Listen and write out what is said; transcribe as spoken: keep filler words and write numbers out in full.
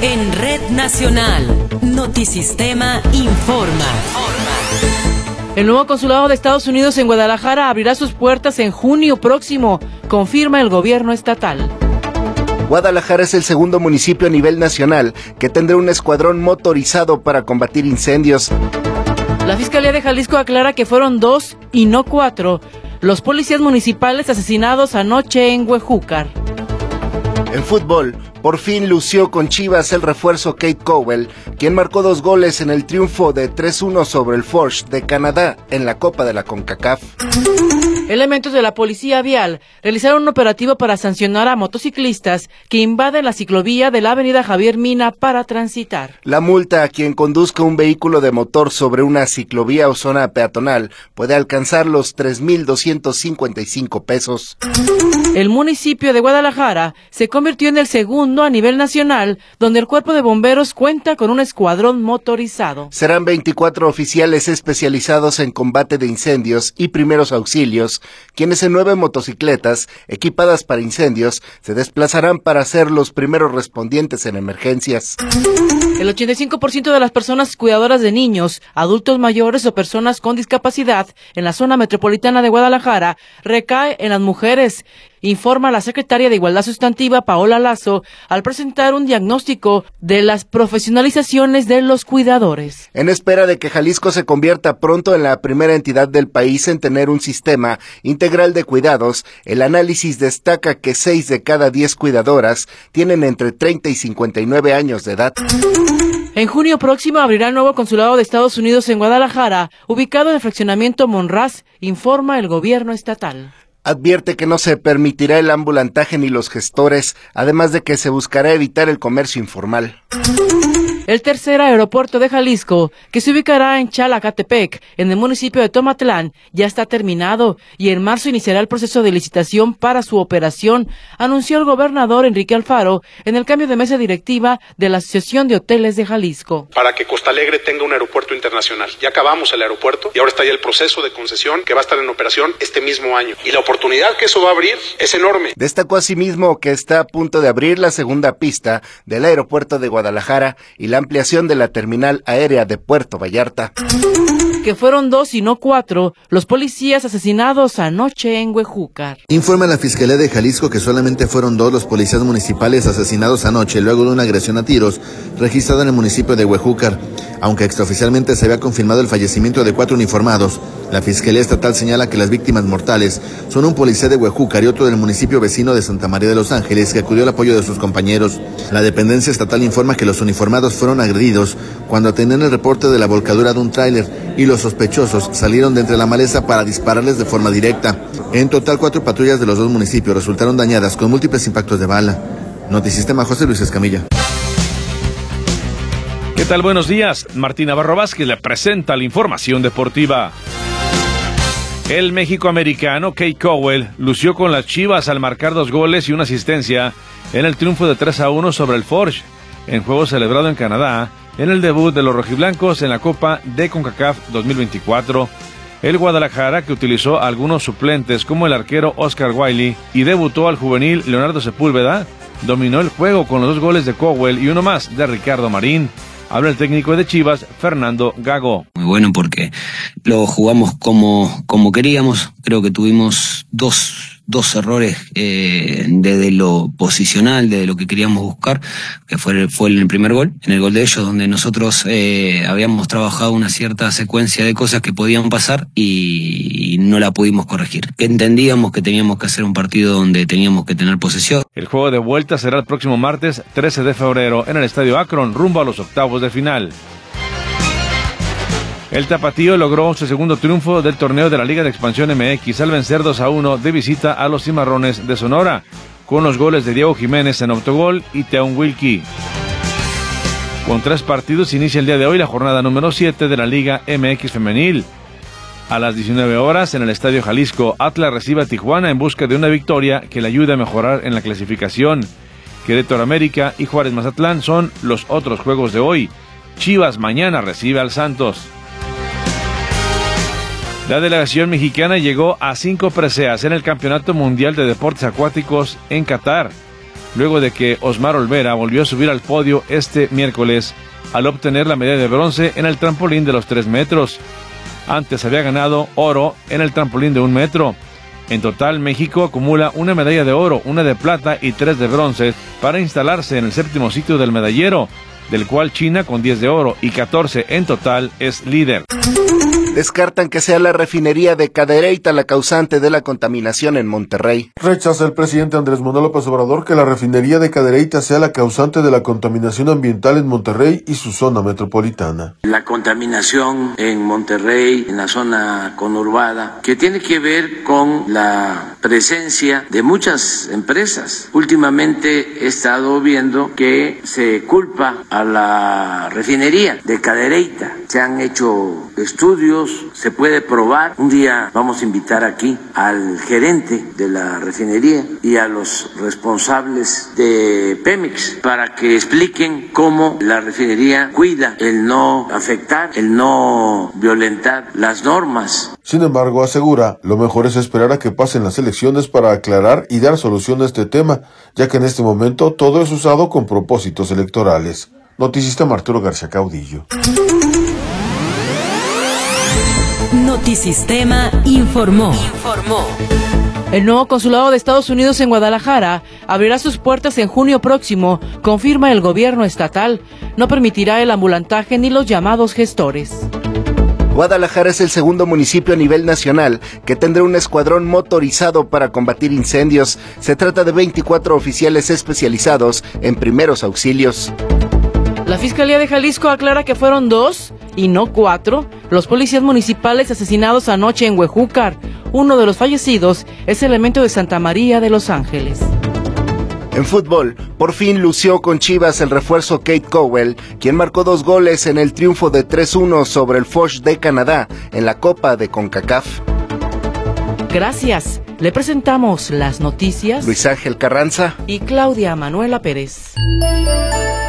En Red Nacional, Notisistema informa. El nuevo consulado de Estados Unidos en Guadalajara abrirá sus puertas en junio próximo, confirma el gobierno estatal. Guadalajara es el segundo municipio a nivel nacional que tendrá un escuadrón motorizado para combatir incendios. La Fiscalía de Jalisco aclara que fueron dos y no cuatro los policías municipales asesinados anoche en Huejúcar. En fútbol, por fin lució con Chivas el refuerzo Kate Cowell, quien marcó dos goles en el triunfo de tres uno sobre el Forge de Canadá en la Copa de la CONCACAF. Elementos de la Policía Vial realizaron un operativo para sancionar a motociclistas que invaden la ciclovía de la avenida Javier Mina para transitar. La multa a quien conduzca un vehículo de motor sobre una ciclovía o zona peatonal puede alcanzar los tres mil doscientos cincuenta y cinco pesos. El municipio de Guadalajara se convirtió en el segundo a nivel nacional, donde el cuerpo de bomberos cuenta con un escuadrón motorizado. Serán veinticuatro oficiales especializados en combate de incendios y primeros auxilios, quienes en nueve motocicletas equipadas para incendios se desplazarán para ser los primeros respondientes en emergencias. El ochenta y cinco por ciento de las personas cuidadoras de niños, adultos mayores o personas con discapacidad en la zona metropolitana de Guadalajara recae en las mujeres, informa la secretaria de Igualdad Sustantiva, Paola Lazo, al presentar un diagnóstico de las profesionalizaciones de los cuidadores. En espera de que Jalisco se convierta pronto en la primera entidad del país en tener un sistema integral de cuidados, el análisis destaca que seis de cada diez cuidadoras tienen entre treinta y cincuenta y nueve años de edad. En junio próximo abrirá el nuevo consulado de Estados Unidos en Guadalajara, ubicado en el fraccionamiento Monraz, informa el gobierno estatal. Advierte que no se permitirá el ambulantaje ni los gestores, además de que se buscará evitar el comercio informal. El tercer aeropuerto de Jalisco, que se ubicará en Chalacatepec, en el municipio de Tomatlán, ya está terminado y en marzo iniciará el proceso de licitación para su operación, anunció el gobernador Enrique Alfaro en el cambio de mesa directiva de la Asociación de Hoteles de Jalisco. Para que Costa Alegre tenga un aeropuerto internacional. Ya acabamos el aeropuerto y ahora está ya el proceso de concesión que va a estar en operación este mismo año. Y la oportunidad que eso va a abrir es enorme. Destacó asimismo que está a punto de abrir la segunda pista del aeropuerto de Guadalajara y la ampliación de la terminal aérea de Puerto Vallarta. Que fueron dos y no cuatro los policías asesinados anoche en Huejúcar. Informa la Fiscalía de Jalisco que solamente fueron dos los policías municipales asesinados anoche luego de una agresión a tiros registrada en el municipio de Huejúcar. Aunque extraoficialmente se había confirmado el fallecimiento de cuatro uniformados, la Fiscalía Estatal señala que las víctimas mortales son un policía de Huejúcar y otro del municipio vecino de Santa María de los Ángeles que acudió al apoyo de sus compañeros. La dependencia estatal informa que los uniformados fueron agredidos cuando atendían el reporte de la volcadura de un tráiler y los sospechosos salieron de entre la maleza para dispararles de forma directa. En total, cuatro patrullas de los dos municipios resultaron dañadas con múltiples impactos de bala. Notisistema, José Luis Escamilla. ¿Qué tal? Buenos días. Martín Navarro Vázquez le presenta la información deportiva. El mexicoamericano Kate Cowell lució con las Chivas al marcar dos goles y una asistencia en el triunfo de tres a uno sobre el Forge, en juego celebrado en Canadá, en el debut de los rojiblancos en la Copa de CONCACAF dos mil veinticuatro. El Guadalajara, que utilizó a algunos suplentes como el arquero Oscar Wiley y debutó al juvenil Leonardo Sepúlveda, dominó el juego con los dos goles de Cowell y uno más de Ricardo Marín. Habla el técnico de Chivas, Fernando Gago. Muy bueno porque lo jugamos como, como queríamos. Creo que tuvimos dos, dos errores eh, desde lo posicional, desde lo que queríamos buscar, que fue, fue en el primer gol, en el gol de ellos, donde nosotros eh, habíamos trabajado una cierta secuencia de cosas que podían pasar y no la pudimos corregir. Que entendíamos que teníamos que hacer un partido donde teníamos que tener posesión. El juego de vuelta será el próximo martes trece de febrero en el Estadio Akron, rumbo a los octavos de final. El Tapatío logró su segundo triunfo del torneo de la Liga de Expansión M X al vencer dos a uno de visita a los Cimarrones de Sonora, con los goles de Diego Jiménez en autogol y Teon Wilkie. Con tres partidos inicia el día de hoy la jornada número siete de la Liga M X Femenil. A las diecinueve horas en el Estadio Jalisco, Atlas recibe a Tijuana en busca de una victoria que le ayude a mejorar en la clasificación. Querétaro América y Juárez Mazatlán son los otros juegos de hoy. Chivas mañana recibe al Santos. La delegación mexicana llegó a cinco preseas en el Campeonato Mundial de Deportes Acuáticos en Qatar. luego de que Osmar Olvera volvió a subir al podio este miércoles al obtener la medalla de bronce en el trampolín de los tres metros. Antes había ganado oro en el trampolín de un metro. En total, México acumula una medalla de oro, una de plata y tres de bronce para instalarse en el séptimo sitio del medallero, del cual China, con diez de oro y catorce en total, es líder. Descartan que sea la refinería de Cadereyta la causante de la contaminación en Monterrey. Rechaza el presidente Andrés Manuel López Obrador que la refinería de Cadereyta sea la causante de la contaminación ambiental en Monterrey y su zona metropolitana. La contaminación en Monterrey, en la zona conurbada, que tiene que ver con la presencia de muchas empresas. Últimamente he estado viendo que se culpa a la refinería de Cadereyta. Se han hecho estudios, se puede probar. Un día vamos a invitar aquí al gerente de la refinería y a los responsables de Pemex para que expliquen cómo la refinería cuida el no afectar, el no violentar las normas. Sin embargo, asegura, lo mejor es esperar a que pasen las elecciones para aclarar y dar solución a este tema, ya que en este momento todo es usado con propósitos electorales. Noticista Arturo García Caudillo. Notisistema informó. Informó. El nuevo consulado de Estados Unidos en Guadalajara abrirá sus puertas en junio próximo, confirma el gobierno estatal. No permitirá el ambulantaje ni los llamados gestores. Guadalajara es el segundo municipio a nivel nacional que tendrá un escuadrón motorizado para combatir incendios. Se trata de veinticuatro oficiales especializados en primeros auxilios. La Fiscalía de Jalisco aclara que fueron dos, y no cuatro, los policías municipales asesinados anoche en Huejúcar. Uno de los fallecidos es elemento de Santa María de Los Ángeles. En fútbol, por fin lució con Chivas el refuerzo Kate Cowell, quien marcó dos goles en el triunfo de tres uno sobre el Foch de Canadá en la Copa de CONCACAF. Gracias. Le presentamos las noticias. Luis Ángel Carranza y Claudia Manuela Pérez.